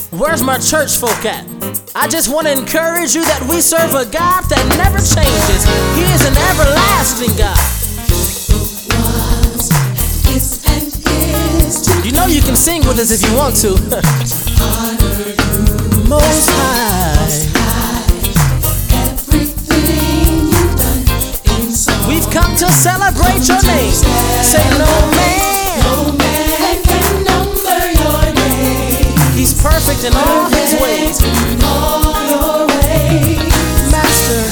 Where's my church folk at? I just want to encourage you that we serve a God that never changes. He is an everlasting God. You know you can sing with us if you want to. Most High, we've come to celebrate your name. Say no man can number your name. He's perfect in all his ways. Master,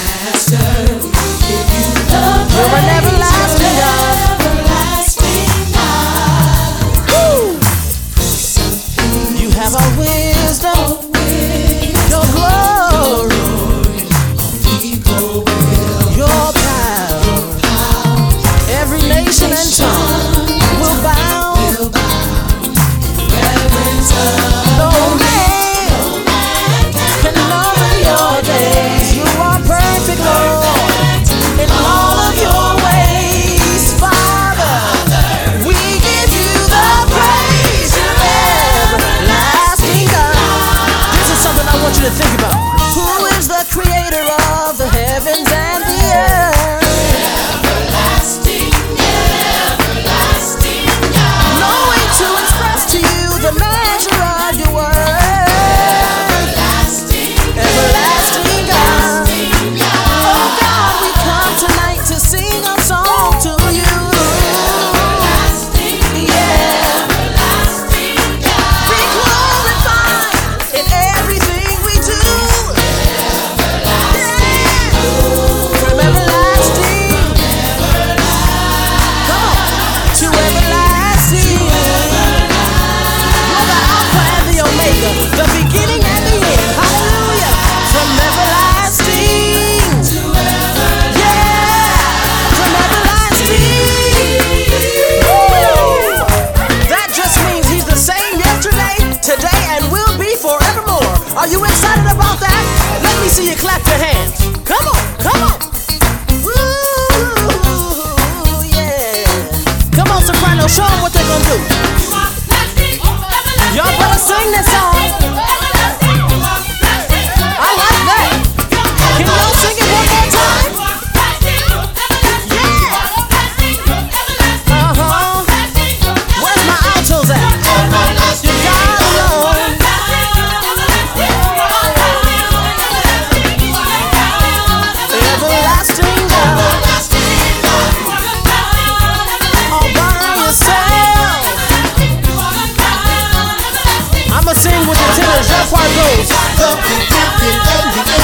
you're an everlasting God. You have all wisdom, your glory, your power. Every nation and tongue will bow. No man can number your days. You are perfect, Lord, in all of your ways. Father, we give you the praise, you're everlasting God. This is something I want you to think about. Who is the creator of the heavens and the earth? Everlasting God. No way to express to you the measure of your word. Everlasting God. Oh God, we come tonight to sing a song to you. Yeah. Be glorified in everything we do. Yeah. From everlasting, come on, to everlasting. You're the Alpha and the Omega, the beginning and the end. Hallelujah. From everlasting, yeah, from everlasting. Woo. That just means he's the same yesterday, today, and will be forevermore. Are you excited about that? Let me see you clap your hands. Come on, come on. Woo, yeah. Come on, soprano, show them what they're gonna do. Y'all better sing this song. I like that. Can y'all sing it one more time? Yeah. Uh-huh. Where's my altos at? You gotta know. Everlasting God. All by yourself. I'ma sing with the tenors. That part goes. The beginning and the